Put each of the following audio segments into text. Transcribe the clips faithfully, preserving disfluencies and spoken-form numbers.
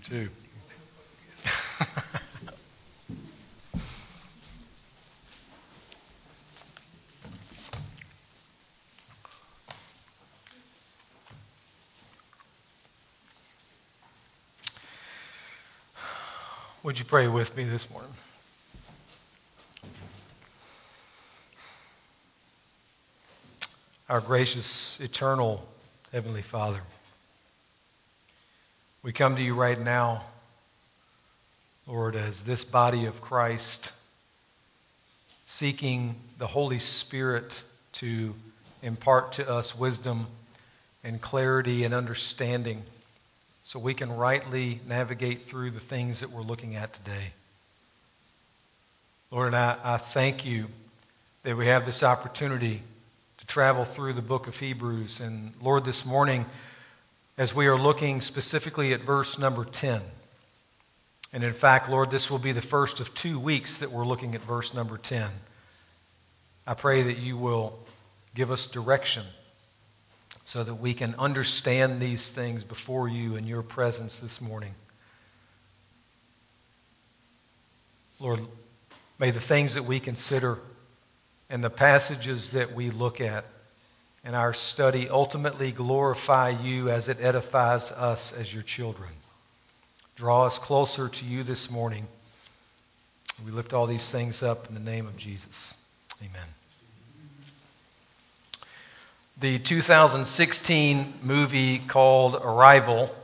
too. Would you pray with me this morning? Our gracious, eternal Heavenly Father, we come to you right now, Lord, as this body of Christ, seeking the Holy Spirit to impart to us wisdom and clarity and understanding so we can rightly navigate through the things that we're looking at today. Lord, and I, I thank you that we have this opportunity to travel through the book of Hebrews. And Lord, this morning, as we are looking specifically at verse number ten, and in fact, Lord, this will be the first of two weeks that we're looking at verse number ten. I pray that you will give us direction so that we can understand these things before you in your presence this morning. Lord, may the things that we consider and the passages that we look at in our study ultimately glorify you as it edifies us as your children. Draw us closer to you this morning. We lift all these things up in the name of Jesus. Amen. The two thousand sixteen movie called Arrival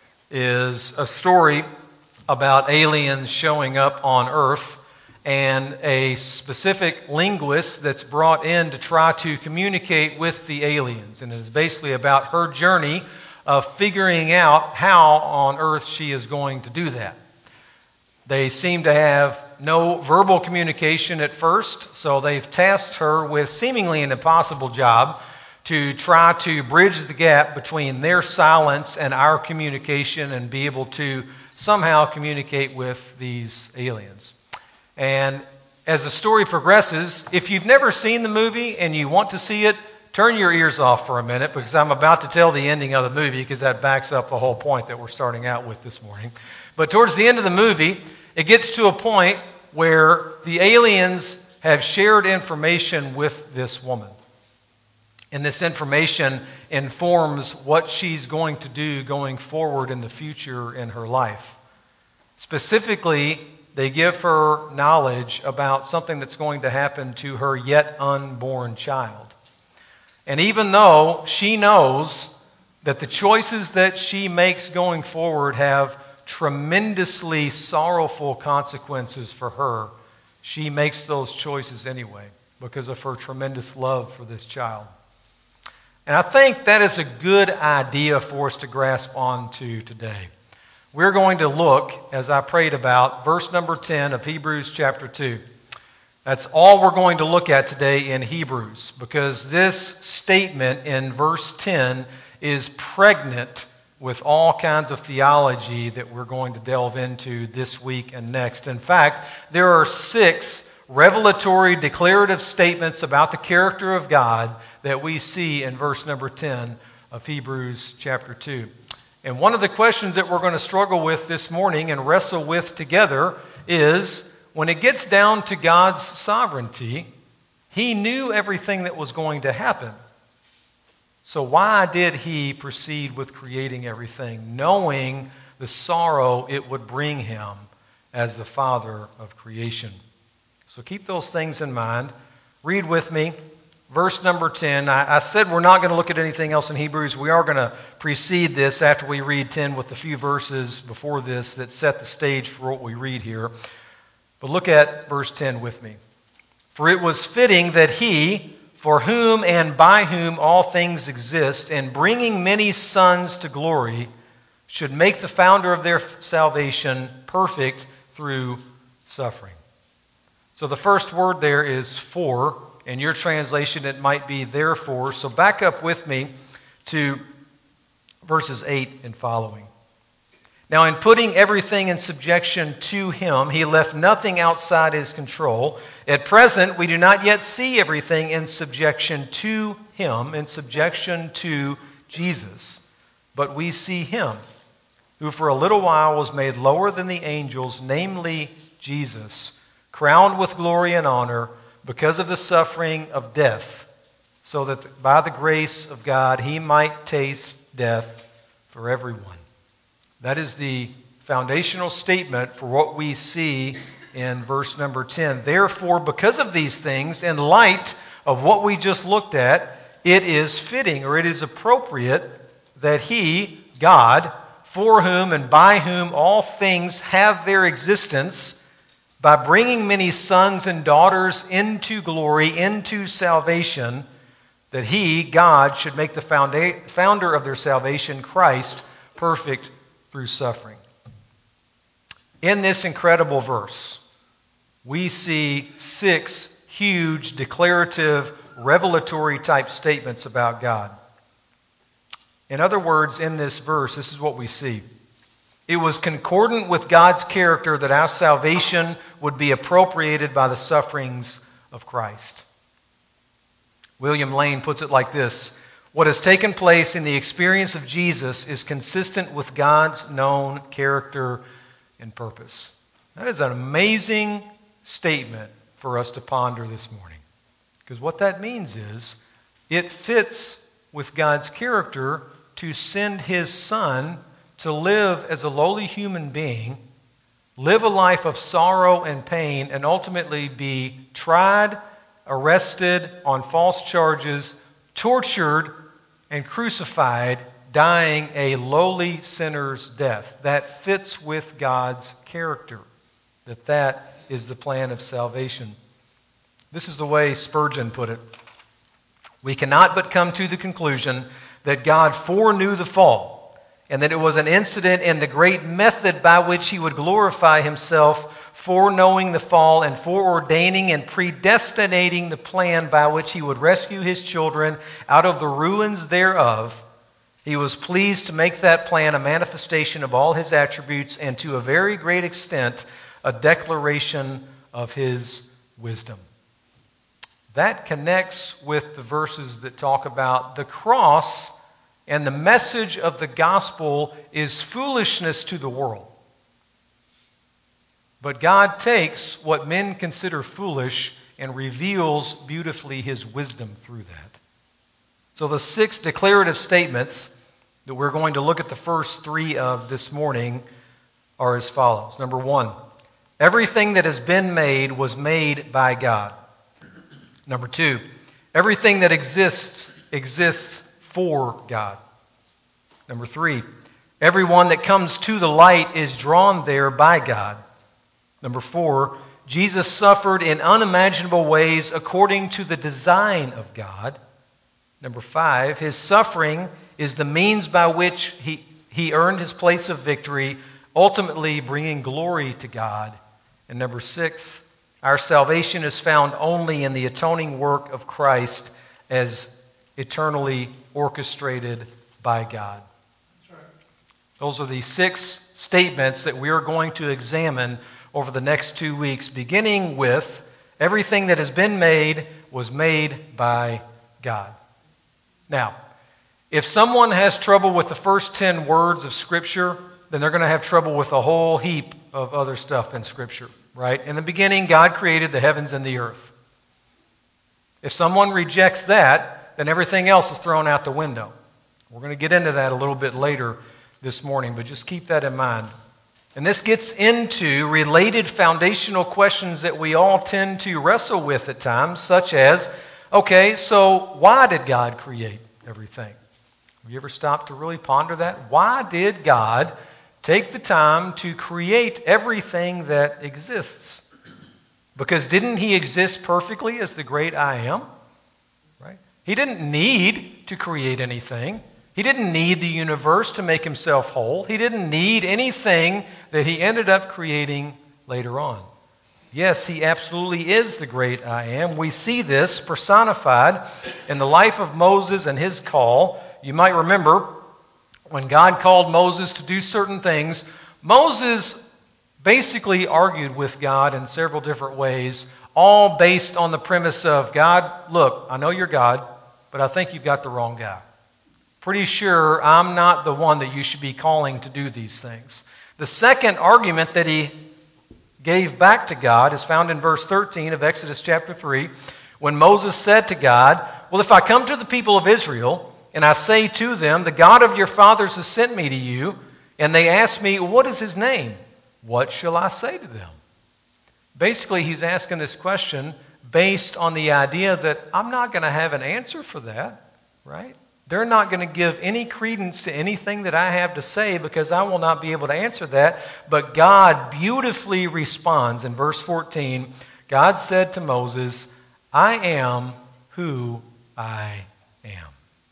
is a story about aliens showing up on Earth and a specific linguist that's brought in to try to communicate with the aliens. And it is basically about her journey of figuring out how on Earth she is going to do that. They seem to have no verbal communication at first, so they've tasked her with seemingly an impossible job to try to bridge the gap between their silence and our communication and be able to somehow communicate with these aliens. And as the story progresses, if you've never seen the movie and you want to see it, turn your ears off for a minute because I'm about to tell the ending of the movie because that backs up the whole point that we're starting out with this morning. But towards the end of the movie, it gets to a point where the aliens have shared information with this woman. And this information informs what she's going to do going forward in the future in her life. Specifically, they give her knowledge about something that's going to happen to her yet unborn child. And even though she knows that the choices that she makes going forward have tremendously sorrowful consequences for her, she makes those choices anyway because of her tremendous love for this child. And I think that is a good idea for us to grasp onto today. We're going to look, as I prayed about, verse number ten of Hebrews chapter two. That's all we're going to look at today in Hebrews, because this statement in verse ten is pregnant with all kinds of theology that we're going to delve into this week and next. In fact, there are six revelatory declarative statements about the character of God that we see in verse number ten of Hebrews chapter two. And one of the questions that we're going to struggle with this morning and wrestle with together is, when it gets down to God's sovereignty, He knew everything that was going to happen. So why did He proceed with creating everything, knowing the sorrow it would bring Him as the Father of creation? So keep those things in mind. Read with me. Verse number ten, I, I said we're not going to look at anything else in Hebrews. We are going to precede this after we read ten with a few verses before this that set the stage for what we read here. But look at verse ten with me. For it was fitting that He, for whom and by whom all things exist, and bringing many sons to glory, should make the founder of their salvation perfect through suffering. So the first word there is for. In your translation, it might be therefore. So back up with me to verses eight and following. Now, in putting everything in subjection to Him, He left nothing outside His control. At present, we do not yet see everything in subjection to Him, in subjection to Jesus, but we see Him. who for a little while was made lower than the angels, namely Jesus, crowned with glory and honor because of the suffering of death, so that by the grace of God he might taste death for everyone. That is the foundational statement for what we see in verse number ten. Therefore, because of these things, in light of what we just looked at, it is fitting or it is appropriate that he, God, for whom and by whom all things have their existence, by bringing many sons and daughters into glory, into salvation, that he, God, should make the founda- founder of their salvation, Christ, perfect through suffering. In this incredible verse, we see six huge declarative, revelatory type statements about God. In other words, in this verse, this is what we see. It was concordant with God's character that our salvation would be appropriated by the sufferings of Christ. William Lane puts it like this: what has taken place in the experience of Jesus is consistent with God's known character and purpose. That is an amazing statement for us to ponder this morning. Because what that means is, it fits with God's character to send His Son to live as a lowly human being, live a life of sorrow and pain, and ultimately be tried, arrested on false charges, tortured, and crucified, dying a lowly sinner's death. That fits with God's character. That that is the plan of salvation. This is the way Spurgeon put it. We cannot but come to the conclusion that God foreknew the fall, and that it was an incident in the great method by which He would glorify Himself, foreknowing the fall and foreordaining and predestinating the plan by which He would rescue His children out of the ruins thereof. He was pleased to make that plan a manifestation of all His attributes, and to a very great extent a declaration of His wisdom. That connects with the verses that talk about the cross, and the message of the gospel is foolishness to the world. But God takes what men consider foolish and reveals beautifully His wisdom through that. So the six declarative statements that we're going to look at the first three of this morning are as follows. Number one, everything that has been made was made by God. Number two, everything that exists exists for God. Number three, everyone that comes to the light is drawn there by God. Number four, Jesus suffered in unimaginable ways according to the design of God. Number five, His suffering is the means by which he, he earned His place of victory, ultimately bringing glory to God. And number six, our salvation is found only in the atoning work of Christ as eternally orchestrated by God. That's right. Those are the six statements that we are going to examine over the next two weeks, beginning with everything that has been made was made by God. Now, if someone has trouble with the first ten words of Scripture, then they're going to have trouble with a whole heap of other stuff in Scripture, right? In the beginning, God created the heavens and the earth. If someone rejects that, then everything else is thrown out the window. We're going to get into that a little bit later this morning, but just keep that in mind. And this gets into related foundational questions that we all tend to wrestle with at times, such as, okay, so why did God create everything? Have you ever stopped to really ponder that? Why did God take the time to create everything that exists? Because didn't He exist perfectly as the great I am? Right? He didn't need to create anything. He didn't need the universe to make Himself whole. He didn't need anything that He ended up creating later on. Yes, He absolutely is the great I am. We see this personified in the life of Moses and his call. You might remember when God called Moses to do certain things, Moses basically argued with God in several different ways, all based on the premise of, God, look, I know you're God, but I think you've got the wrong guy. pretty sure I'm not the one that you should be calling to do these things. The second argument that he gave back to God is found in verse thirteen of Exodus chapter three, when Moses said to God, well, if I come to the people of Israel and I say to them, the God of your fathers has sent me to you, and they ask me, what is his name? What shall I say to them? Basically, he's asking this question based on the idea that I'm not going to have an answer for that, right? They're not going to give any credence to anything that I have to say because I will not be able to answer that. But God beautifully responds in verse fourteen. God said to Moses, I am who I am.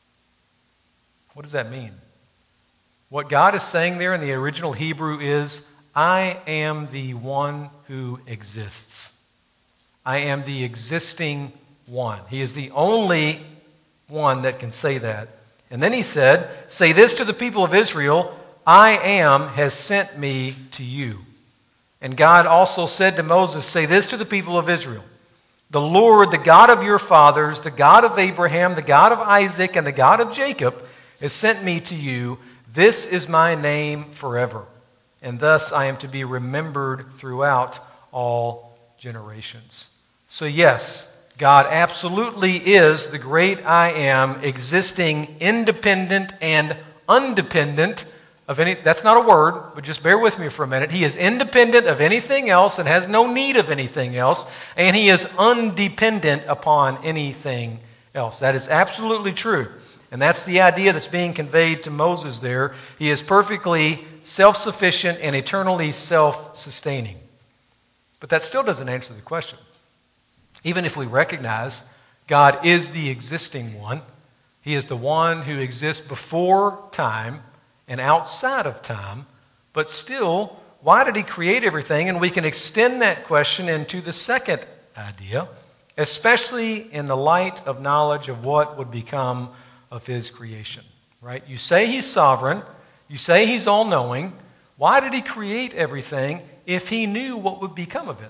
What does that mean? What God is saying there in the original Hebrew is, I am the one who exists. I am the existing one. He is the only one that can say that. And then he said, say this to the people of Israel, I am has sent me to you. And God also said to Moses, say this to the people of Israel, the Lord, the God of your fathers, the God of Abraham, the God of Isaac, and the God of Jacob, has sent me to you. This is my name forever. And thus I am to be remembered throughout all generations. So yes, God absolutely is the great I am, existing independent and undependent of any, that's not a word, but just bear with me for a minute. He is independent of anything else and has no need of anything else, and he is undependent upon anything else. That is absolutely true. And that's the idea that's being conveyed to Moses there. He is perfectly self-sufficient and eternally self-sustaining. But that still doesn't answer the question. Even if we recognize God is the existing one, he is the one who exists before time and outside of time, but still, why did he create everything? And we can extend that question into the second idea, especially in the light of knowledge of what would become of his creation. Right? You say he's sovereign, you say he's all-knowing. Why did he create everything if he knew what would become of it?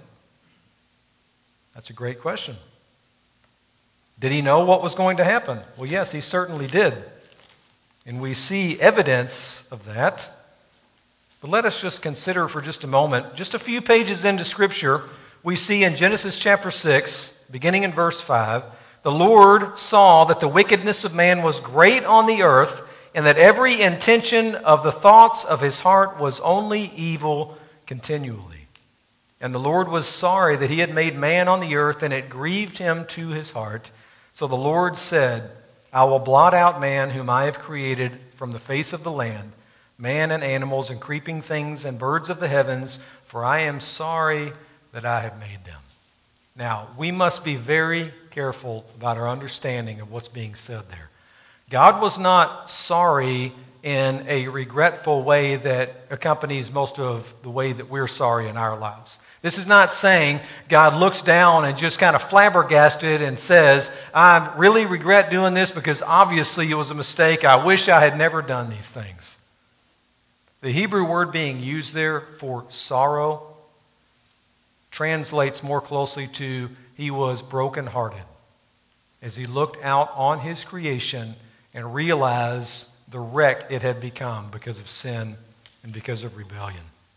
That's a great question. Did he know what was going to happen? Well, yes, he certainly did. And we see evidence of that. But let us just consider for just a moment, just a few pages into Scripture, we see in Genesis chapter six, beginning in verse five, the Lord saw that the wickedness of man was great on the earth, and that every intention of the thoughts of his heart was only evil continually. And the Lord was sorry that he had made man on the earth, and it grieved him to his heart. So the Lord said, I will blot out man whom I have created from the face of the land, man and animals and creeping things and birds of the heavens, for I am sorry that I have made them. Now, we must be very careful about our understanding of what's being said there. God was not sorry in a regretful way that accompanies most of the way that we're sorry in our lives. This is not saying God looks down and just kind of flabbergasted and says, I really regret doing this because obviously it was a mistake. I wish I had never done these things. The Hebrew word being used there for sorrow translates more closely to he was brokenhearted as he looked out on his creation and realized the wreck it had become because of sin and because of rebellion.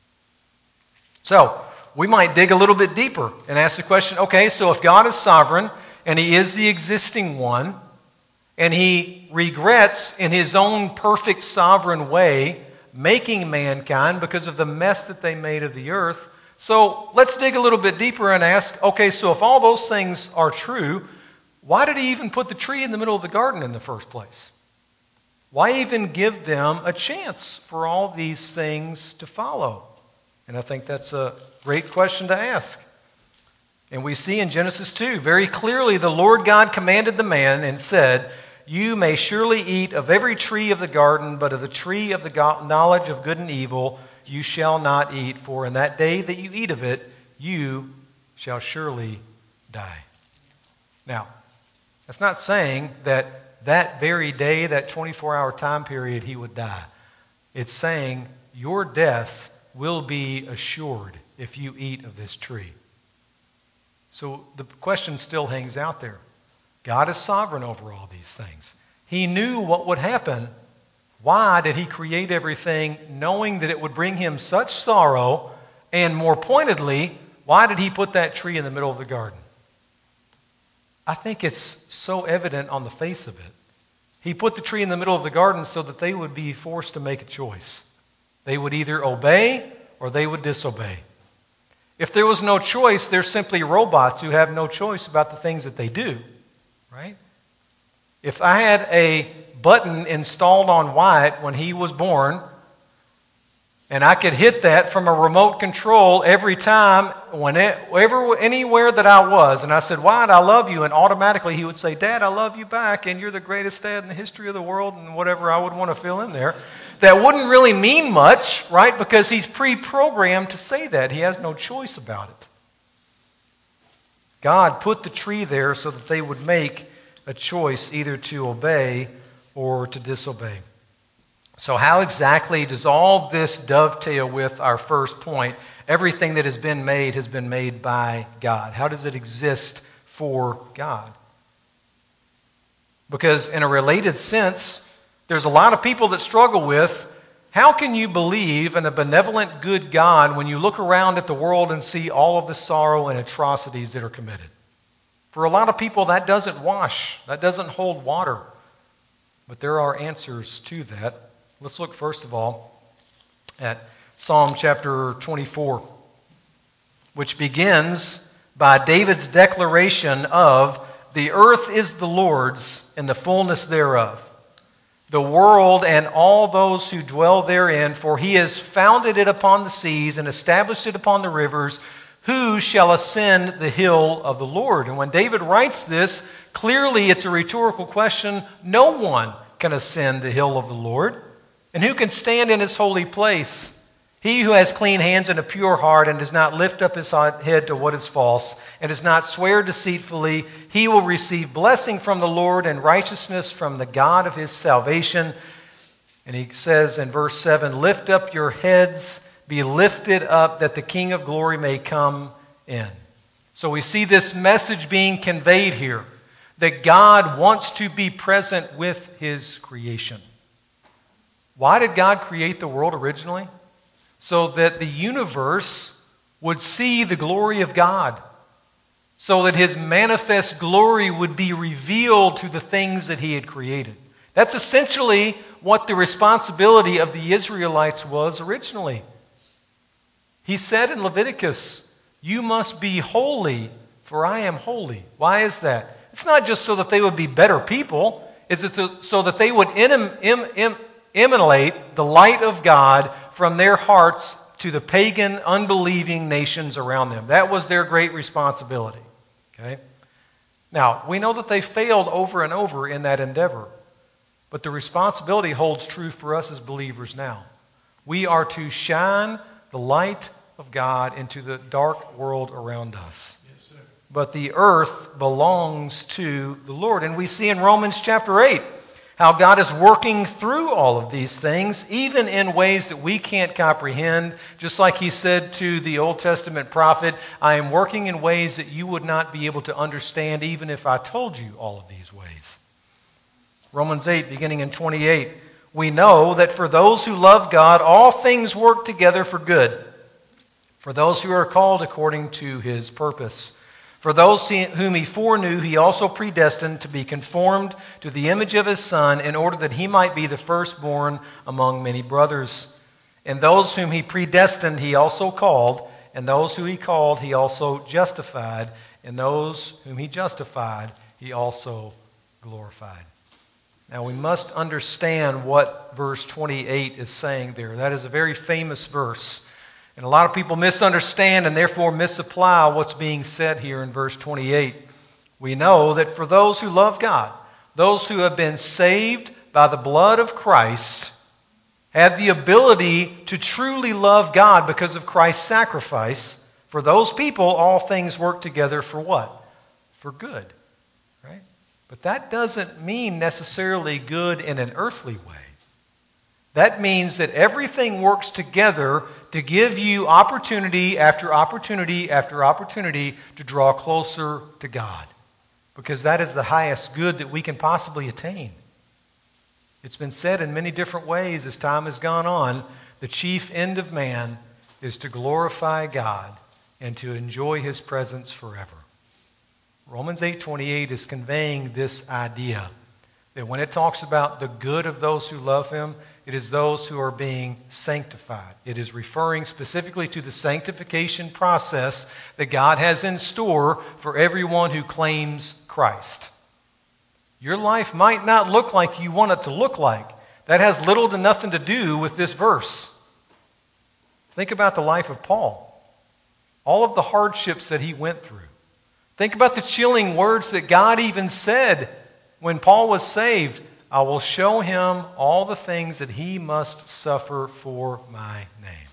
So, we might dig a little bit deeper and ask the question, okay, so if God is sovereign and he is the existing one, and he regrets in his own perfect sovereign way making mankind because of the mess that they made of the earth, so let's dig a little bit deeper and ask, okay, so if all those things are true, why did he even put the tree in the middle of the garden in the first place? Why even give them a chance for all these things to follow? And I think that's a great question to ask. And we see in Genesis two, very clearly the Lord God commanded the man and said, you may surely eat of every tree of the garden, but of the tree of the knowledge of good and evil you shall not eat, for in that day that you eat of it, you shall surely die. Now, that's not saying that that very day, that twenty-four hour time period, he would die. It's saying your death will be assured if you eat of this tree. So the question still hangs out there. God is sovereign over all these things. He knew what would happen. Why did he create everything knowing that it would bring him such sorrow? And more pointedly, why did he put that tree in the middle of the garden? I think it's so evident on the face of it. He put the tree in the middle of the garden so that they would be forced to make a choice. They would either obey or they would disobey. If there was no choice, they're simply robots who have no choice about the things that they do, right? If I had a button installed on Wyatt when he was born, and I could hit that from a remote control every time, whenever, anywhere that I was, and I said, Wyatt, I love you, and automatically he would say, Dad, I love you back, and you're the greatest dad in the history of the world, and whatever I would want to fill in there. That wouldn't really mean much, right? Because he's pre-programmed to say that. He has no choice about it. God put the tree there so that they would make a choice either to obey or to disobey. So how exactly does all this dovetail with our first point? Everything that has been made has been made by God. How does it exist for God? Because in a related sense, there's a lot of people that struggle with, how can you believe in a benevolent, good God when you look around at the world and see all of the sorrow and atrocities that are committed? For a lot of people, that doesn't wash. That doesn't hold water. But there are answers to that. Let's look first of all at Psalm chapter twenty-four, which begins by David's declaration of, the earth is the Lord's and the fullness thereof, the world and all those who dwell therein, for he has founded it upon the seas and established it upon the rivers. Who shall ascend the hill of the Lord? And when David writes this, clearly it's a rhetorical question. No one can ascend the hill of the Lord. And who can stand in his holy place? He who has clean hands and a pure heart and does not lift up his head to what is false and does not swear deceitfully, he will receive blessing from the Lord and righteousness from the God of his salvation. And he says in verse seven, lift up your heads, be lifted up, that the King of glory may come in. So we see this message being conveyed here, that God wants to be present with his creation. Why did God create the world originally? So that the universe would see the glory of God. So that his manifest glory would be revealed to the things that he had created. That's essentially what the responsibility of the Israelites was originally. He said in Leviticus, you must be holy, for I am holy. Why is that? It's not just so that they would be better people. It's so that they would em, em, em, emanate the light of God from their hearts to the pagan, unbelieving nations around them. That was their great responsibility. Okay? Now, we know that they failed over and over in that endeavor, but the responsibility holds true for us as believers now. We are to shine the light of God into the dark world around us. Yes, sir. But the earth belongs to the Lord. And we see in Romans chapter eight how God is working through all of these things, even in ways that we can't comprehend. Just like he said to the Old Testament prophet, I am working in ways that you would not be able to understand even if I told you all of these ways. Romans eight, beginning in twenty-eight, we know that for those who love God, all things work together for good, for those who are called according to his purpose. For those whom he foreknew, he also predestined to be conformed to the image of his Son, in order that he might be the firstborn among many brothers. And those whom he predestined, he also called. And those whom he called, he also justified. And those whom he justified, he also glorified. Now we must understand what verse twenty-eight is saying there. That is a very famous verse. And a lot of people misunderstand and therefore misapply what's being said here in verse twenty-eight. We know that for those who love God, those who have been saved by the blood of Christ, have the ability to truly love God because of Christ's sacrifice. For those people, all things work together for what? For good. Right? But that doesn't mean necessarily good in an earthly way. That means that everything works together to give you opportunity after opportunity after opportunity to draw closer to God. Because that is the highest good that we can possibly attain. It's been said in many different ways as time has gone on. The chief end of man is to glorify God and to enjoy His presence forever. Romans eight twenty-eight is conveying this idea that when it talks about the good of those who love Him, it is those who are being sanctified. It is referring specifically to the sanctification process that God has in store for everyone who claims Christ. Your life might not look like you want it to look like. That has little to nothing to do with this verse. Think about the life of Paul. All of the hardships that he went through. Think about the chilling words that God even said when Paul was saved. I will show him all the things that he must suffer for my name.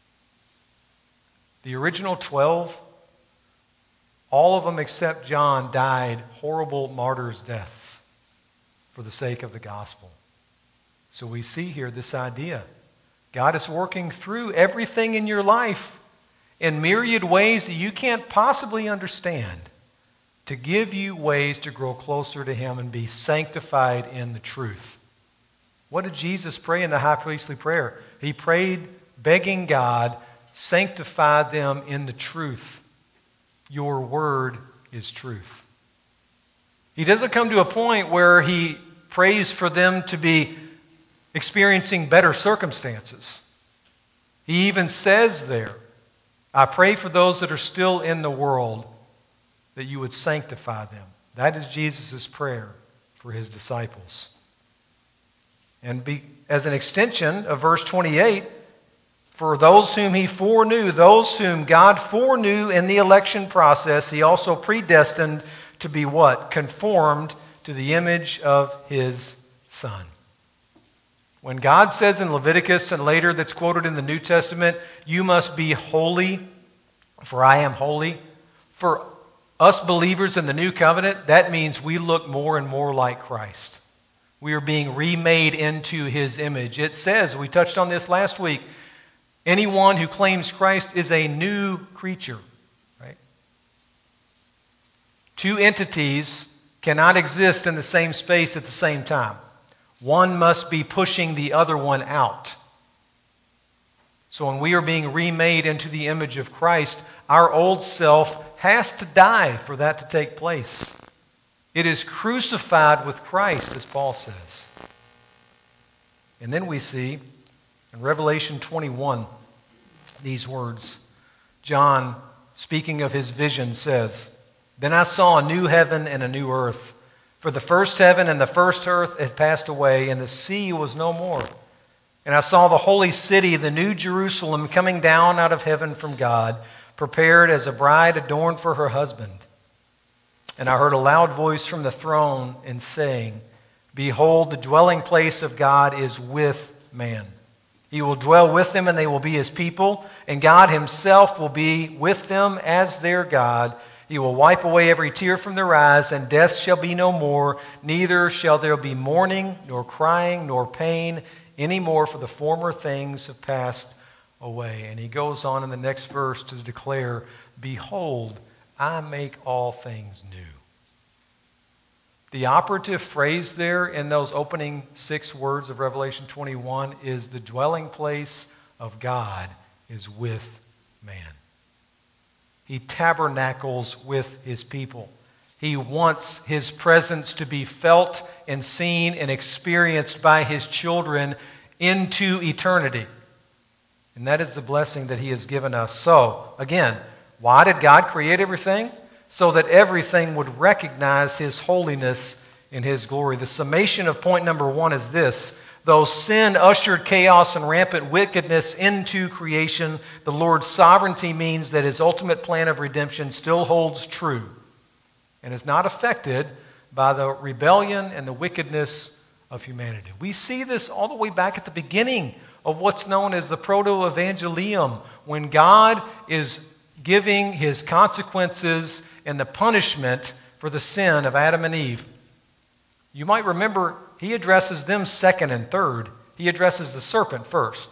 The original twelve, all of them except John died horrible martyrs' deaths for the sake of the gospel. So we see here this idea. God is working through everything in your life in myriad ways that you can't possibly understand to give you ways to grow closer to Him and be sanctified in the truth. What did Jesus pray in the high priestly prayer? He prayed begging God, sanctify them in the truth. Your word is truth. He doesn't come to a point where he prays for them to be experiencing better circumstances. He even says there, I pray for those that are still in the world that you would sanctify them. That is Jesus' prayer for His disciples. And be, as an extension of verse twenty-eight, for those whom He foreknew, those whom God foreknew in the election process, He also predestined to be what? Conformed to the image of His Son. When God says in Leviticus and later that's quoted in the New Testament, you must be holy, for I am holy. For us believers in the New Covenant, that means we look more and more like Christ. We are being remade into His image. It says, we touched on this last week, anyone who claims Christ is a new creature. Right? Two entities cannot exist in the same space at the same time. One must be pushing the other one out. So when we are being remade into the image of Christ, our old self has to die for that to take place. It is crucified with Christ, as Paul says. And then we see in Revelation twenty-one these words. John, speaking of his vision, says, Then I saw a new heaven and a new earth. For the first heaven and the first earth had passed away, and the sea was no more. And I saw the holy city, the new Jerusalem, coming down out of heaven from God, prepared as a bride adorned for her husband. And I heard a loud voice from the throne and saying, Behold, the dwelling place of God is with man. He will dwell with them, and they will be His people, and God Himself will be with them as their God. He will wipe away every tear from their eyes, and death shall be no more. Neither shall there be mourning, nor crying, nor pain any more, for the former things have passed away. And he goes on in the next verse to declare, Behold, I make all things new. The operative phrase there in those opening six words of Revelation twenty-one is the dwelling place of God is with man. He tabernacles with His people. He wants His presence to be felt and seen and experienced by His children into eternity. And that is the blessing that He has given us. So, again, why did God create everything? So that everything would recognize His holiness and His glory. The summation of point number one is this. Though sin ushered chaos and rampant wickedness into creation, the Lord's sovereignty means that His ultimate plan of redemption still holds true and is not affected by the rebellion and the wickedness of humanity. We see this all the way back at the beginning of what's known as the proto-evangelium, when God is giving His consequences and the punishment for the sin of Adam and Eve. You might remember He addresses them second and third. He addresses the serpent first.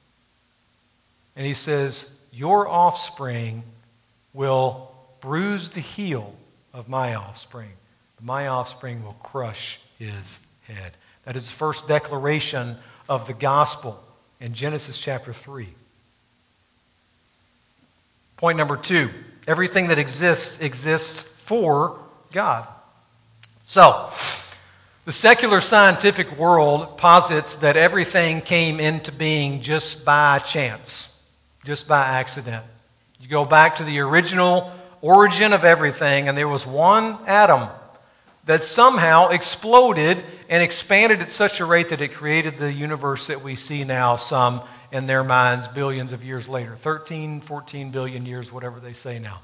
And He says, your offspring will bruise the heel of my offspring. My offspring will crush his head. That is the first declaration of the gospel in Genesis chapter three. Point number two, everything that exists exists for God. So, the secular scientific world posits that everything came into being just by chance, just by accident. You go back to the original origin of everything, and there was one atom that somehow exploded and expanded at such a rate that it created the universe that we see now, some in their minds billions of years later. thirteen, fourteen billion years, whatever they say now.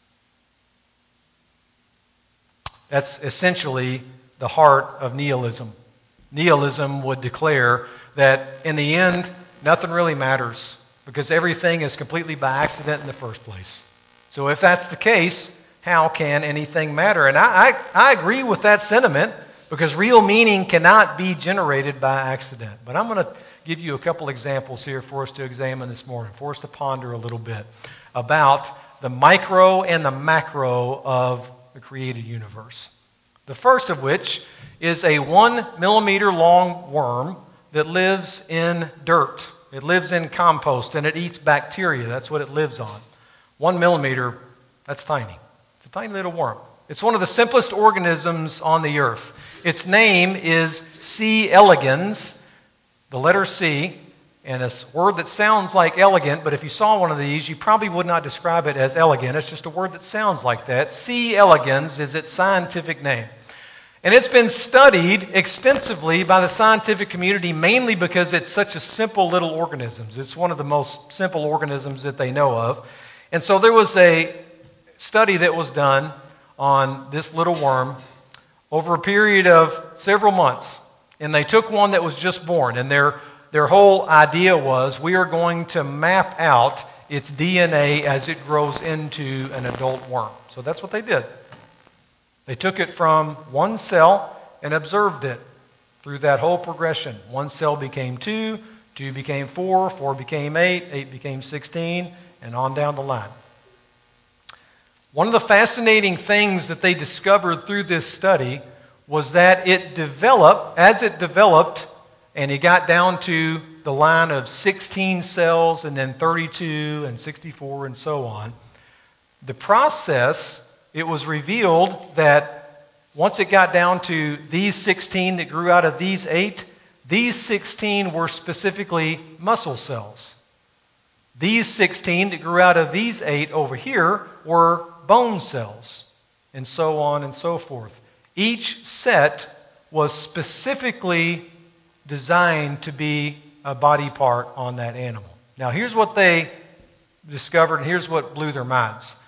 That's essentially the heart of nihilism. Nihilism would declare that in the end, nothing really matters because everything is completely by accident in the first place. So if that's the case, how can anything matter? And I, I, I agree with that sentiment because real meaning cannot be generated by accident. But I'm going to give you a couple examples here for us to examine this morning, for us to ponder a little bit about the micro and the macro of the created universe. The first of which is a one millimeter long worm that lives in dirt. It lives in compost and it eats bacteria. That's what it lives on. One millimeter, that's tiny. It's a tiny little worm. It's one of the simplest organisms on the earth. Its name is C. elegans, the letter C, and a word that sounds like elegant, but if you saw one of these, you probably would not describe it as elegant. It's just a word that sounds like that. C. elegans is its scientific name. And it's been studied extensively by the scientific community mainly because it's such a simple little organism. It's one of the most simple organisms that they know of. And so there was a study that was done on this little worm over a period of several months. And they took one that was just born. And their, their whole idea was we are going to map out its D N A as it grows into an adult worm. So that's what they did. They took it from one cell and observed it through that whole progression. One cell became two, two became four, four became eight, eight became sixteen, and on down the line. One of the fascinating things that they discovered through this study was that it developed, as it developed, and it got down to the line of sixteen cells and then thirty-two and sixty-four and so on, the process, it was revealed that once it got down to these sixteen that grew out of these eight, these sixteen were specifically muscle cells. These sixteen that grew out of these eight over here were bone cells, and so on and so forth. Each set was specifically designed to be a body part on that animal. Now here's what they discovered, and here's what blew their minds.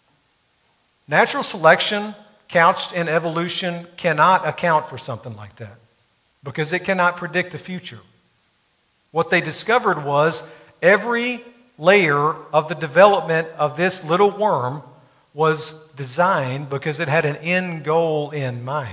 Natural selection, couched in evolution, cannot account for something like that because it cannot predict the future. What they discovered was every layer of the development of this little worm was designed because it had an end goal in mind.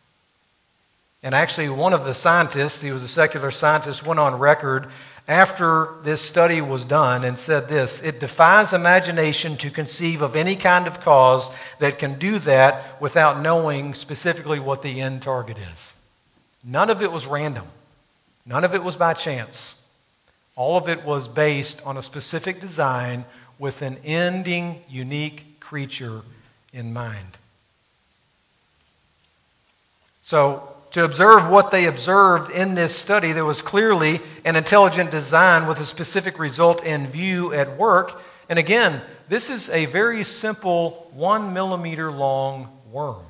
And actually, one of the scientists, he was a secular scientist, went on record after this study was done and said this: it defies imagination to conceive of any kind of cause that can do that without knowing specifically what the end target is. None of it was random. None of it was by chance. All of it was based on a specific design with an ending, unique creature in mind. So, to observe what they observed in this study, there was clearly an intelligent design with a specific result in view at work. And again, this is a very simple one millimeter long worm.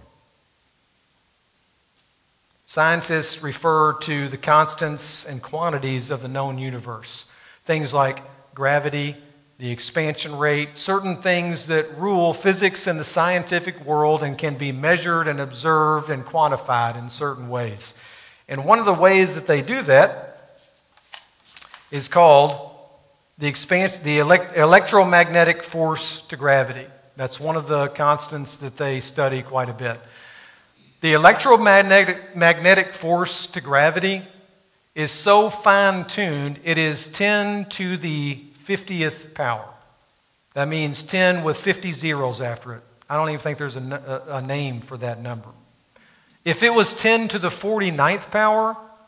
Scientists refer to the constants and quantities of the known universe. Things like gravity, the expansion rate, certain things that rule physics in the scientific world and can be measured and observed and quantified in certain ways. And one of the ways that they do that is called the expans- the elect- electromagnetic force to gravity. That's one of the constants that they study quite a bit. The electromagnetic magnetic force to gravity is so fine-tuned, it is ten to the fiftieth power. That means ten with fifty zeros after it. I don't even think there's a, a, a name for that number. If it was ten to the forty-ninth power,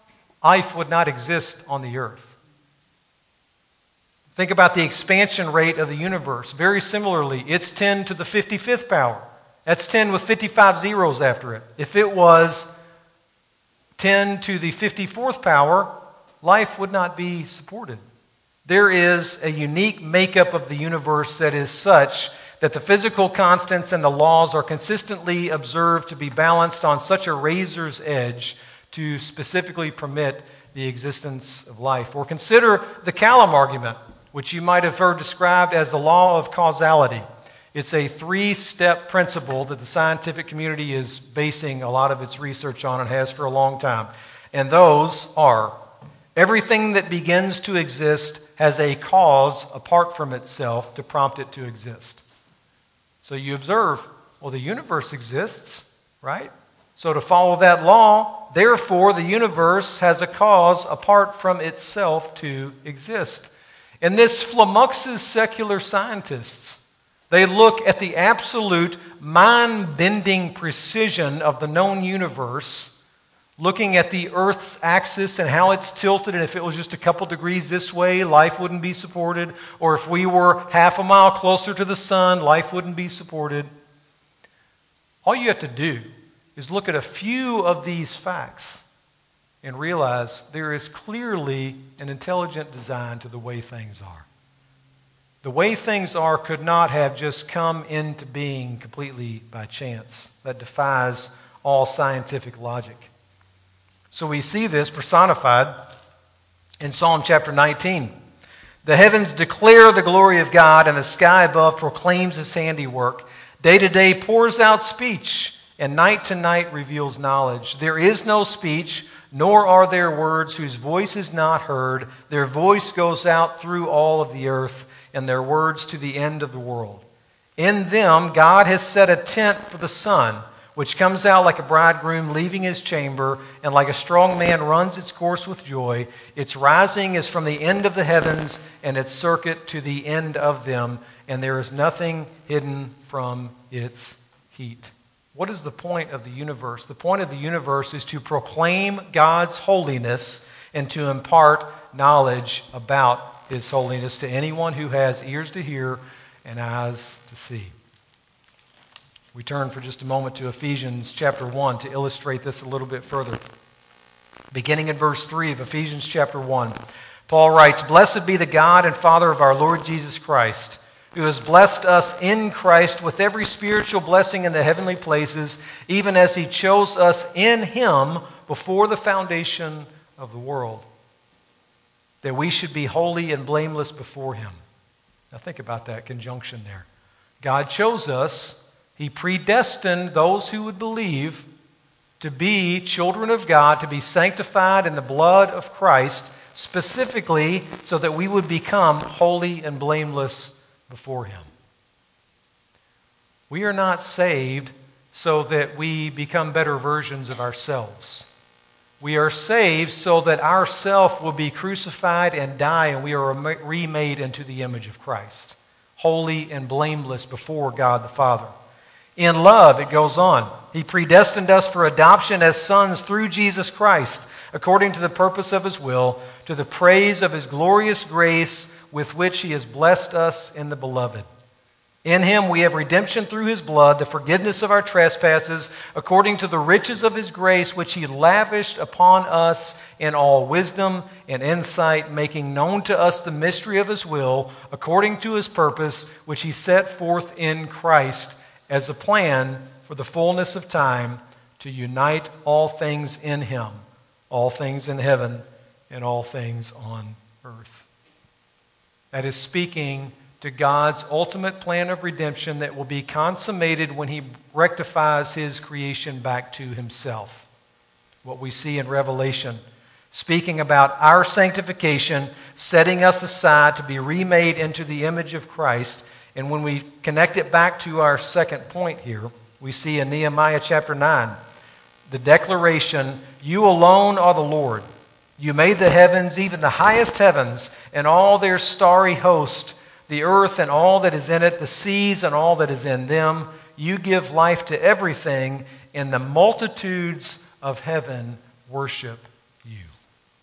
life would not exist on the earth. Think about the expansion rate of the universe. Very similarly, it's ten to the fifty-fifth power. That's ten with fifty-five zeros after it. If it was ten to the fifty-fourth power, life would not be supported. There is a unique makeup of the universe that is such that the physical constants and the laws are consistently observed to be balanced on such a razor's edge to specifically permit the existence of life. Or consider the Callum argument, which you might have heard described as the law of causality. It's a three-step principle that the scientific community is basing a lot of its research on and has for a long time. And those are: everything that begins to exist has a cause apart from itself to prompt it to exist. So you observe, well, the universe exists, right? So to follow that law, therefore the universe has a cause apart from itself to exist. And this flummoxes secular scientists. They look at the absolute mind-bending precision of the known universe, looking at the Earth's axis and how it's tilted, and if it was just a couple degrees this way, life wouldn't be supported. Or if we were half a mile closer to the sun, life wouldn't be supported. All you have to do is look at a few of these facts and realize there is clearly an intelligent design to the way things are. The way things are could not have just come into being completely by chance. That defies all scientific logic. So we see this personified in Psalm chapter nineteen. The heavens declare the glory of God, and the sky above proclaims His handiwork. Day to day pours out speech, and night to night reveals knowledge. There is no speech, nor are there words whose voice is not heard. Their voice goes out through all of the earth, and their words to the end of the world. In them God has set a tent for the sun, which comes out like a bridegroom leaving his chamber, and like a strong man runs its course with joy. Its rising is from the end of the heavens, and its circuit to the end of them, and there is nothing hidden from its heat. What is the point of the universe? The point of the universe is to proclaim God's holiness and to impart knowledge about His holiness to anyone who has ears to hear and eyes to see. We turn for just a moment to Ephesians chapter one to illustrate this a little bit further. Beginning in verse three of Ephesians chapter one, Paul writes, "Blessed be the God and Father of our Lord Jesus Christ, who has blessed us in Christ with every spiritual blessing in the heavenly places, even as He chose us in Him before the foundation of the world, that we should be holy and blameless before Him." Now think about that conjunction there. God chose us. He predestined those who would believe to be children of God, to be sanctified in the blood of Christ, specifically so that we would become holy and blameless before Him. We are not saved so that we become better versions of ourselves. We are saved so that our self will be crucified and die, and we are remade into the image of Christ, holy and blameless before God the Father. In love, it goes on, He predestined us for adoption as sons through Jesus Christ, according to the purpose of His will, to the praise of His glorious grace with which He has blessed us in the Beloved. In Him we have redemption through His blood, the forgiveness of our trespasses, according to the riches of His grace, which He lavished upon us in all wisdom and insight, making known to us the mystery of His will, according to His purpose, which He set forth in Christ as a plan for the fullness of time, to unite all things in Him, all things in heaven and all things on earth. That is speaking to God's ultimate plan of redemption that will be consummated when He rectifies His creation back to Himself. What we see in Revelation, speaking about our sanctification, setting us aside to be remade into the image of Christ. And when we connect it back to our second point here, we see in Nehemiah chapter nine, the declaration, "You alone are the Lord. You made the heavens, even the highest heavens, and all their starry host, the earth and all that is in it, the seas and all that is in them. You give life to everything, and the multitudes of heaven worship You."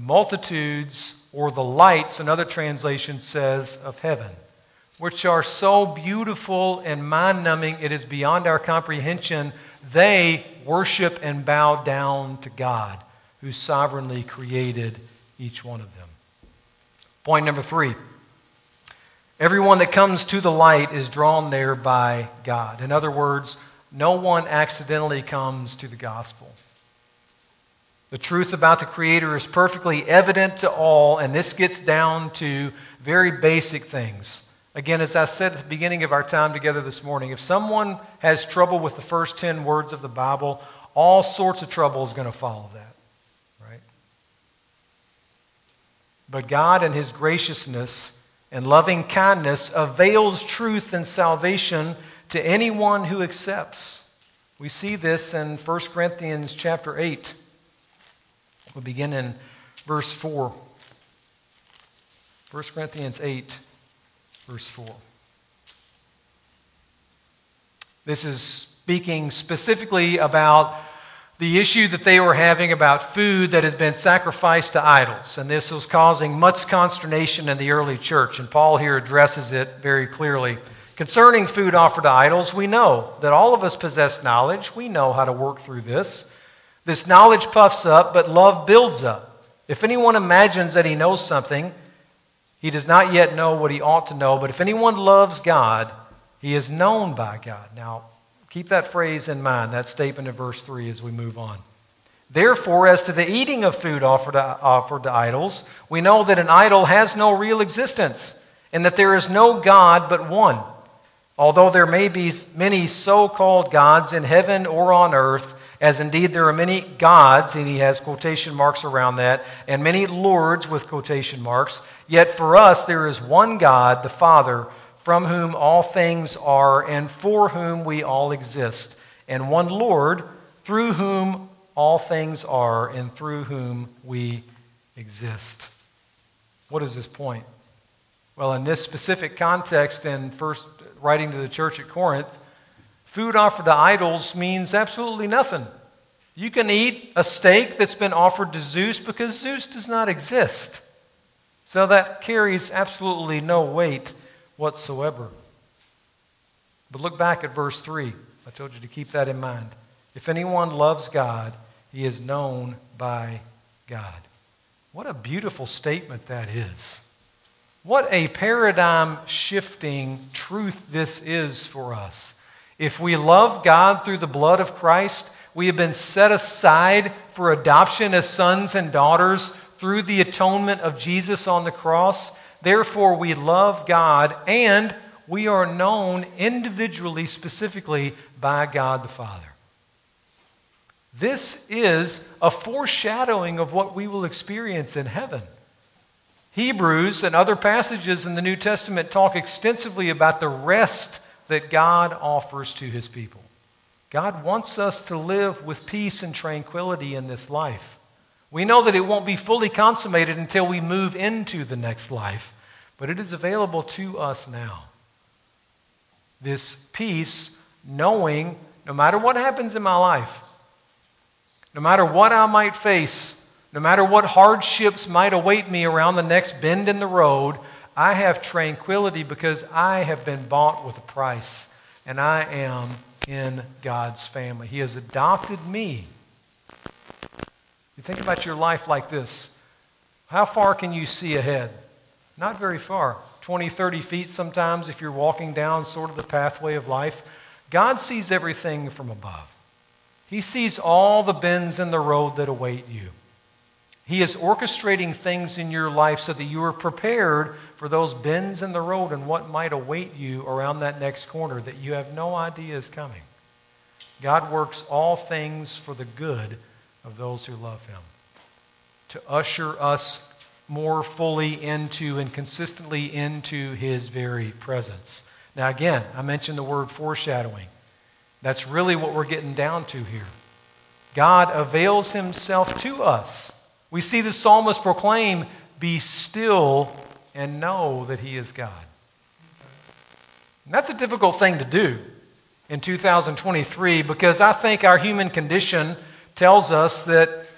multitudes, or the lights, another translation says, of heaven, which are so beautiful and mind-numbing it is beyond our comprehension. They worship and bow down to God, who sovereignly created each one of them. Point number three. Everyone that comes to the light is drawn there by God. In other words, no one accidentally comes to the gospel. The truth about the Creator is perfectly evident to all, and this gets down to very basic things. Again, as I said at the beginning of our time together this morning, if someone has trouble with the first ten words of the Bible, all sorts of trouble is going to follow that, right? But God in His graciousness and loving kindness avails truth and salvation to anyone who accepts. We see this in First Corinthians chapter eight. We'll begin in verse four. First Corinthians eight, verse four. This is speaking specifically about the issue that they were having about food that has been sacrificed to idols. And this was causing much consternation in the early church. And Paul here addresses it very clearly. Concerning food offered to idols, we know that all of us possess knowledge. We know how to work through this. This knowledge puffs up, but love builds up. If anyone imagines that he knows something, he does not yet know what he ought to know. But if anyone loves God, he is known by God. Now, keep that phrase in mind, that statement in verse three as we move on. Therefore, as to the eating of food offered to, offered to idols, we know that an idol has no real existence, and that there is no God but one. Although there may be many so-called gods in heaven or on earth, as indeed there are many gods, and he has quotation marks around that, and many lords with quotation marks, yet for us there is one God, the Father, from whom all things are and for whom we all exist, and one Lord, through whom all things are and through whom we exist. What is this point? Well, in this specific context, in first writing to the church at Corinth, food offered to idols means absolutely nothing. You can eat a steak that's been offered to Zeus because Zeus does not exist. So that carries absolutely no weight whatsoever. But look back at verse three. I told you to keep that in mind. If anyone loves God, he is known by God. What a beautiful statement that is. What a paradigm-shifting truth this is for us. If we love God through the blood of Christ, we have been set aside for adoption as sons and daughters through the atonement of Jesus on the cross. Therefore, we love God, and we are known individually, specifically, by God the Father. This is a foreshadowing of what we will experience in heaven. Hebrews and other passages in the New Testament talk extensively about the rest that God offers to His people. God wants us to live with peace and tranquility in this life. We know that it won't be fully consummated until we move into the next life, but it is available to us now. This peace, knowing no matter what happens in my life, no matter what I might face, no matter what hardships might await me around the next bend in the road, I have tranquility because I have been bought with a price, and I am in God's family. He has adopted me. You think about your life like this. How far can you see ahead? Not very far. twenty, thirty feet sometimes if you're walking down sort of the pathway of life. God sees everything from above. He sees all the bends in the road that await you. He is orchestrating things in your life so that you are prepared for those bends in the road and what might await you around that next corner that you have no idea is coming. God works all things for the good of those who love Him, to usher us more fully into and consistently into His very presence. Now again, I mentioned the word foreshadowing. That's really what we're getting down to here. God avails Himself to us. We see the psalmist proclaim, "Be still and know that He is God." And that's a difficult thing to do in two thousand twenty-three because I think our human condition tells us that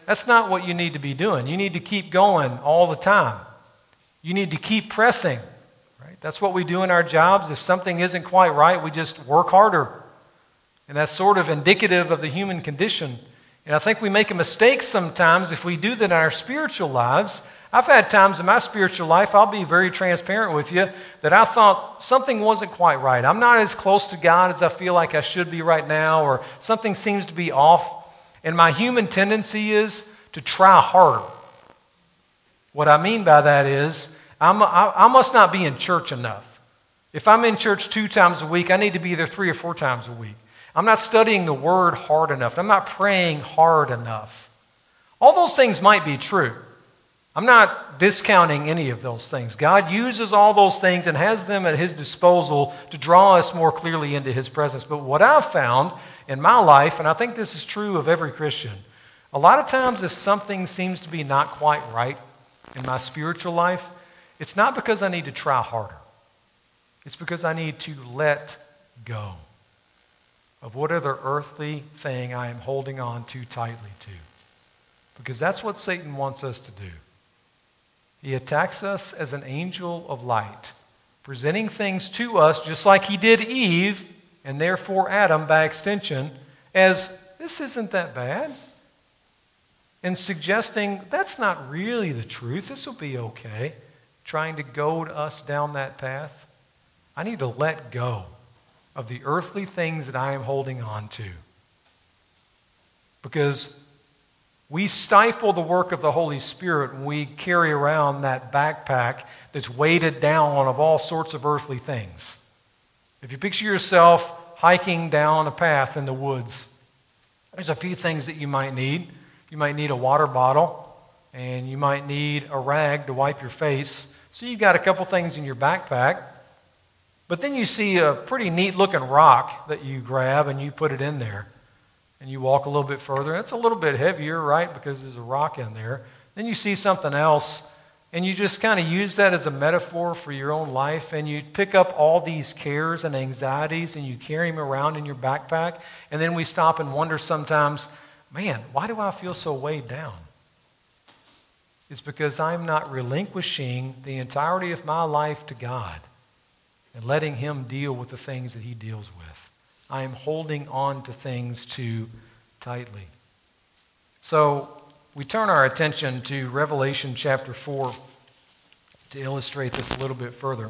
that's not what you need to be doing. You need to keep going all the time. You need to keep pressing. Right? That's what we do in our jobs. If something isn't quite right, we just work harder. And that's sort of indicative of the human condition. And I think we make a mistake sometimes if we do that in our spiritual lives. I've had times in my spiritual life, I'll be very transparent with you, that I thought something wasn't quite right. I'm not as close to God as I feel like I should be right now, or something seems to be off. And my human tendency is to try harder. What I mean by that is, I'm, I, I must not be in church enough. If I'm in church two times a week, I need to be there three or four times a week. I'm not studying the Word hard enough. I'm not praying hard enough. All those things might be true. I'm not discounting any of those things. God uses all those things and has them at His disposal to draw us more clearly into His presence. But what I've found in my life, and I think this is true of every Christian, a lot of times if something seems to be not quite right in my spiritual life, it's not because I need to try harder. It's because I need to let go of whatever earthly thing I am holding on too tightly to. Because that's what Satan wants us to do. He attacks us as an angel of light, presenting things to us just like he did Eve, and therefore Adam by extension, as this isn't that bad. And suggesting that's not really the truth. This will be okay. Trying to goad us down that path. I need to let go of the earthly things that I am holding on to. Because we stifle the work of the Holy Spirit when we carry around that backpack that's weighted down of all sorts of earthly things. If you picture yourself hiking down a path in the woods, there's a few things that you might need. You might need a water bottle, and you might need a rag to wipe your face. So you've got a couple things in your backpack. But then you see a pretty neat looking rock that you grab and you put it in there. And you walk a little bit further. It's a little bit heavier, right, because there's a rock in there. Then you see something else, and you just kind of use that as a metaphor for your own life. And you pick up all these cares and anxieties, and you carry them around in your backpack. And then we stop and wonder sometimes, man, why do I feel so weighed down? It's because I'm not relinquishing the entirety of my life to God and letting Him deal with the things that He deals with. I am holding on to things too tightly. So we turn our attention to Revelation chapter four to illustrate this a little bit further.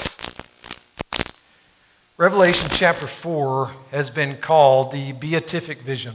Revelation chapter four has been called the beatific vision.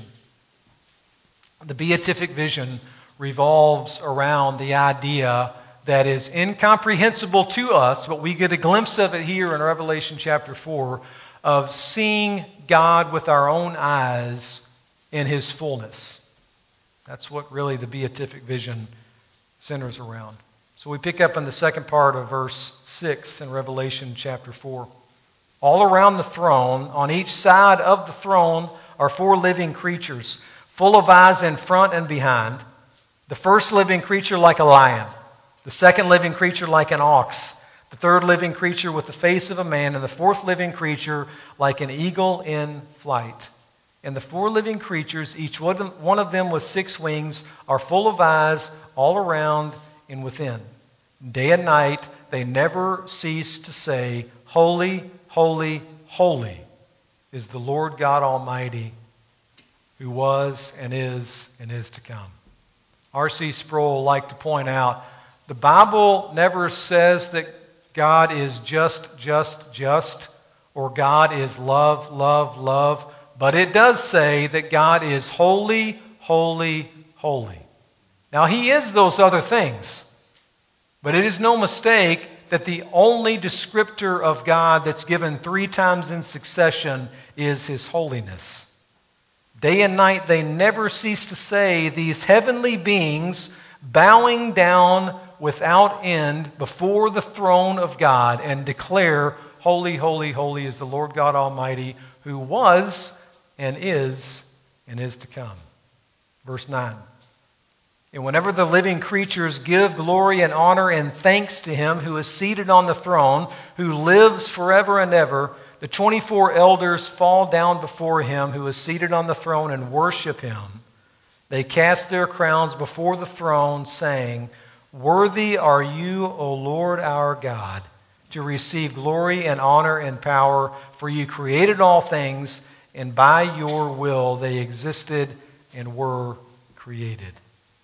The beatific vision revolves around the idea that is incomprehensible to us, but we get a glimpse of it here in Revelation chapter four, of seeing God with our own eyes in His fullness. That's what really the beatific vision centers around. So we pick up in the second part of verse six in Revelation chapter four. All around the throne, on each side of the throne, are four living creatures, full of eyes in front and behind. The first living creature like a lion, the second living creature like an ox, the third living creature with the face of a man, and the fourth living creature like an eagle in flight. And the four living creatures, each one of them with six wings, are full of eyes all around and within. Day and night they never cease to say, Holy, holy, holy is the Lord God Almighty, who was and is and is to come. R C Sproul liked to point out, the Bible never says that God is just, just, just, or God is love, love, love. But it does say that God is holy, holy, holy. Now, He is those other things. But it is no mistake that the only descriptor of God that's given three times in succession is His holiness. Day and night they never cease to say, these heavenly beings bowing down without end before the throne of God and declare, Holy, holy, holy is the Lord God Almighty, who was and is and is to come. Verse nine. And whenever the living creatures give glory and honor and thanks to Him who is seated on the throne, who lives forever and ever, the twenty-four elders fall down before Him who is seated on the throne and worship Him. They cast their crowns before the throne, saying, "Worthy are you, O Lord our God, to receive glory and honor and power, for you created all things, and by your will they existed and were created."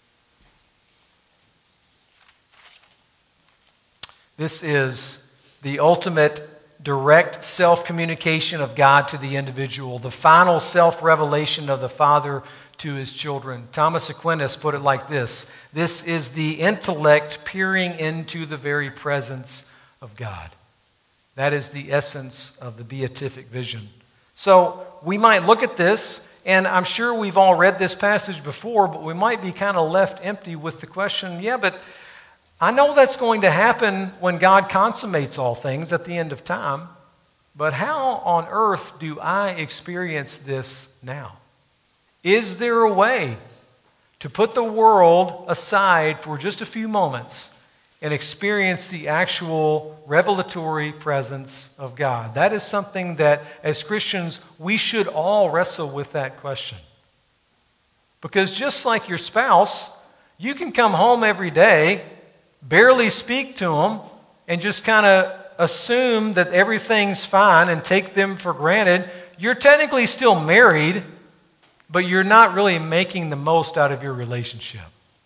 This is the ultimate direct self-communication of God to the individual, the final self-revelation of the Father to his children. Thomas Aquinas put it like this: this is the intellect peering into the very presence of God. That is the essence of the beatific vision. So we might look at this, and I'm sure we've all read this passage before, but we might be kind of left empty with the question, yeah, but I know that's going to happen when God consummates all things at the end of time, but how on earth do I experience this now? Is there a way to put the world aside for just a few moments and experience the actual revelatory presence of God? That is something that, as Christians, we should all wrestle with that question. Because just like your spouse, you can come home every day, barely speak to them, and just kind of assume that everything's fine and take them for granted. You're technically still married, but you're not really making the most out of your relationship.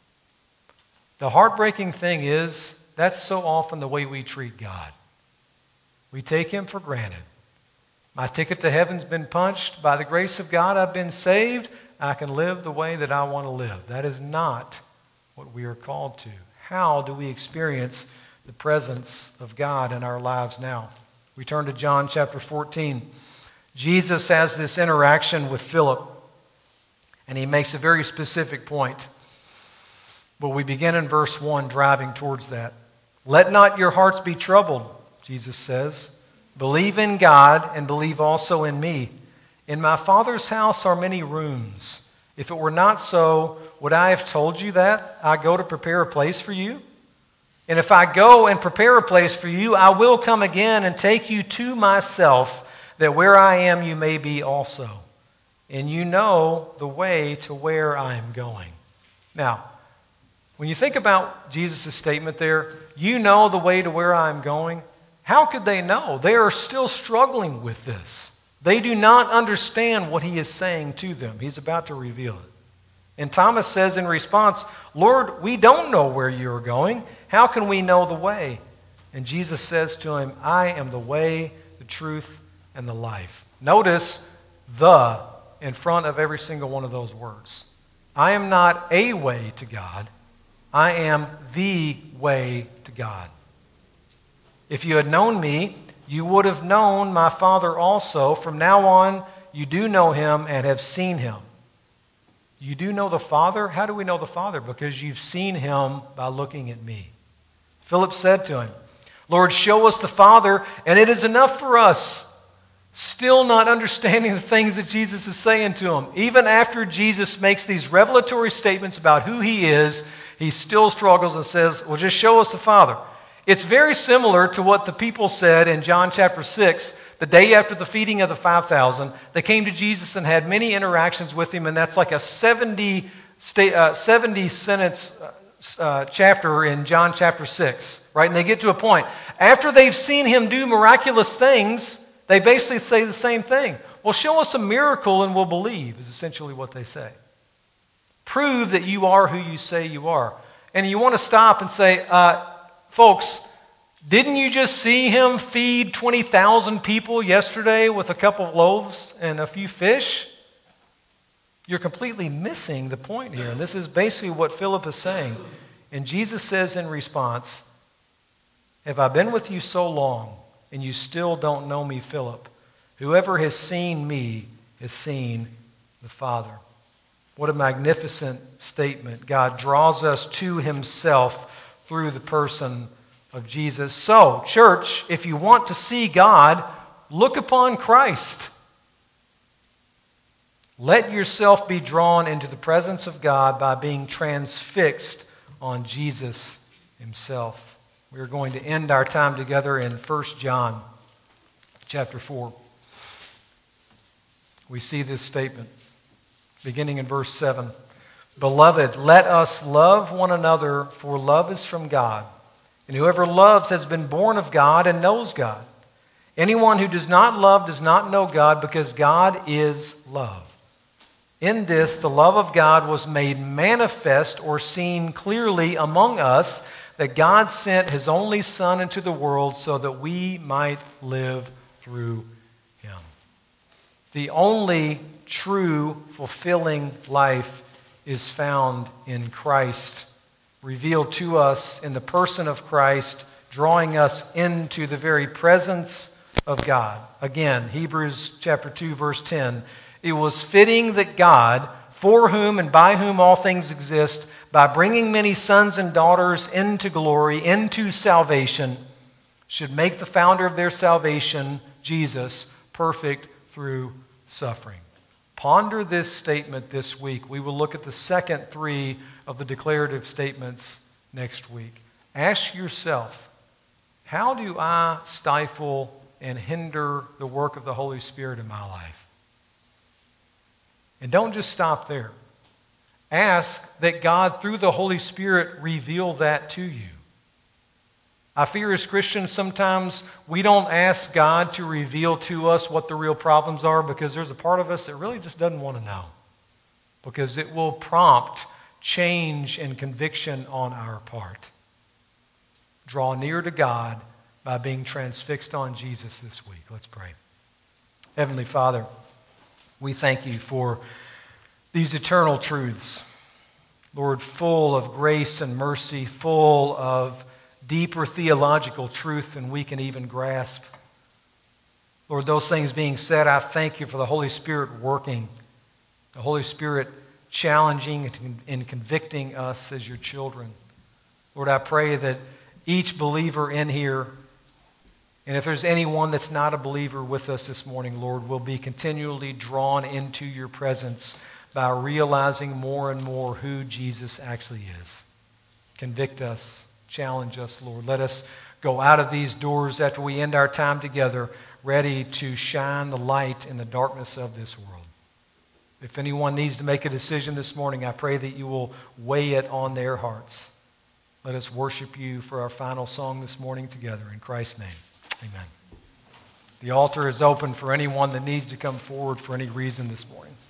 The heartbreaking thing is, that's so often the way we treat God. We take him for granted. My ticket to heaven's been punched. By the grace of God, I've been saved. I can live the way that I want to live. That is not what we are called to. How do we experience the presence of God in our lives now? We turn to John chapter fourteen. Jesus has this interaction with Philip, and he makes a very specific point. But we begin in verse one, driving towards that. "Let not your hearts be troubled," Jesus says. "Believe in God and believe also in me. In my Father's house are many rooms. If it were not so, would I have told you that? I go to prepare a place for you? And if I go and prepare a place for you, I will come again and take you to myself, that where I am you may be also. And you know the way to where I am going." Now, when you think about Jesus' statement there, you know the way to where I am going, how could they know? They are still struggling with this. They do not understand what he is saying to them. He's about to reveal it. And Thomas says in response, "Lord, we don't know where you are going. How can we know the way?" And Jesus says to him, "I am the way, the truth, and the life." Notice "the" in front of every single one of those words. I am not a way to God. I am the way to God. If you had known me, you would have known my Father also. From now on, you do know him and have seen him. You do know the Father? How do we know the Father? Because you've seen him by looking at me. Philip said to him, "Lord, show us the Father, and it is enough for us." Still not understanding the things that Jesus is saying to him. Even after Jesus makes these revelatory statements about who he is, he still struggles and says, "Well, just show us the Father." It's very similar to what the people said in John chapter six, the day after the feeding of the five thousand. They came to Jesus and had many interactions with him, and that's like a seventy, uh, seventy sentence uh, chapter in John chapter six, right? And they get to a point. After they've seen him do miraculous things, they basically say the same thing. "Well, show us a miracle and we'll believe," is essentially what they say. Prove that you are who you say you are. And you want to stop and say, uh, folks, didn't you just see him feed twenty thousand people yesterday with a couple of loaves and a few fish? You're completely missing the point here. And this is basically what Philip is saying. And Jesus says in response, "Have I been with you so long, and you still don't know me, Philip? Whoever has seen me has seen the Father." What a magnificent statement. God draws us to himself through the person of Jesus. So, church, if you want to see God, look upon Christ. Let yourself be drawn into the presence of God by being transfixed on Jesus himself. We are going to end our time together in First John chapter four. We see this statement beginning in verse seven. Beloved, let us love one another, for love is from God. And whoever loves has been born of God and knows God. Anyone who does not love does not know God, because God is love. In this, the love of God was made manifest or seen clearly among us, that God sent His only Son into the world so that we might live through Him. The only true, fulfilling life is found in Christ, revealed to us in the person of Christ, drawing us into the very presence of God. Again, Hebrews chapter two, verse ten. It was fitting that God, for whom and by whom all things exist, by bringing many sons and daughters into glory, into salvation, should make the founder of their salvation, Jesus, perfect through suffering. Ponder this statement this week. We will look at the second three of the declarative statements next week. Ask yourself, how do I stifle and hinder the work of the Holy Spirit in my life? And don't just stop there. Ask that God, through the Holy Spirit, reveal that to you. I fear as Christians sometimes we don't ask God to reveal to us what the real problems are, because there's a part of us that really just doesn't want to know. Because it will prompt change and conviction on our part. Draw near to God by being transfixed on Jesus this week. Let's pray. Heavenly Father, we thank you for these eternal truths. Lord, full of grace and mercy, full of deeper theological truth than we can even grasp. Lord, those things being said, I thank you for the Holy Spirit working, the Holy Spirit challenging and convicting us as your children. Lord, I pray that each believer in here, and if there's anyone that's not a believer with us this morning, Lord, will be continually drawn into your presence by realizing more and more who Jesus actually is. Convict us. Challenge us, Lord. Let us go out of these doors after we end our time together, ready to shine the light in the darkness of this world. If anyone needs to make a decision this morning, I pray that you will weigh it on their hearts. Let us worship you for our final song this morning together. In Christ's name, amen. The altar is open for anyone that needs to come forward for any reason this morning.